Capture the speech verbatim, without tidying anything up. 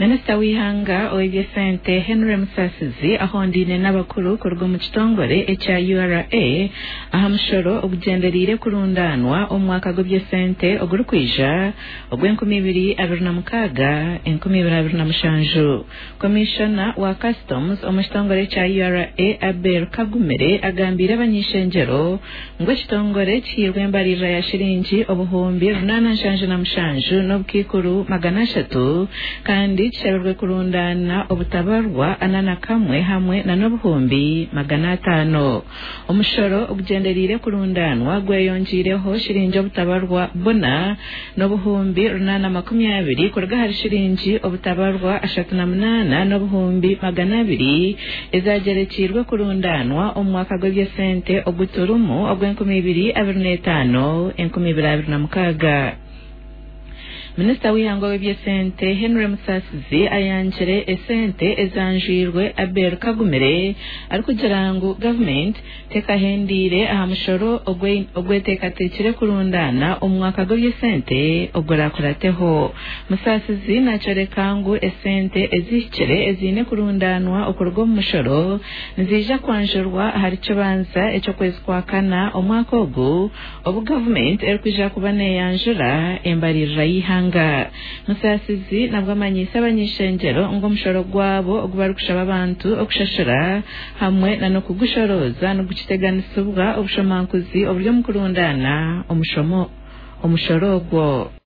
Minisita w'ihanga Owebyesente Henry Musasizi ahondine n'abakuru kurwa mu kitongore echa U R A ahamushoro obugenderire kurundanwa omwaka gw'Owebyesente ogurukwija ogw'enkumi ibiri abiri na mukaga enkumi ibiri abiri na mushanju. Commissioner wa Customs omukitongore echa U R A Abel Kagumere agambira abanyishenjero ngo ekitongore kihirwe embarira ya shiringi obuhumbi runana nshanju na mushanju n'obukikuru magana ashatu kandi kishabirwe kurundana obutabarwa anana kamwe hamwe na n'obuhumbi magana atano. Omushoro ogugenderire kurundanwa gweyongireho shiringi obutabarwa bona n'obuhumbi runana makumyabiri kuruga hari shiringi obutabarwa ashatu na munana n'obuhumbi magana abiri ezagerekirwe kurundanwa omwaka gw'Owebyesente oguturumu ogw'enkumi ibiri abiri n'etaano enkumi ibiri abiri na mukaga. Minisita w'ihanga Owebyesente Henry Musasizi ayanjire esente ezanjirwe Abel Kagumere ari kugira ngo government tekahendire ahamushoro ogwetekatekire kurundana omwaka gw'Owebyesente ogurakorateho. Musasizi nacereka ngo esente ezikire ezine kurundanwa okurwa mu mushoro nzija kwanjirwa hari kibanza eco kwezi kwa kana omwaka ogu obu government erikuja kuba neyanjira embarira y'ihanga. Musasizi nabwo amanyisa abanyishenjero ngo mushoro gwabo ogubari kushaba abantu okushashira hamwe na no kugushoroza no gukiteganisubwa obushomankuzi oburyo mukurundana omushomo omushoro gwo.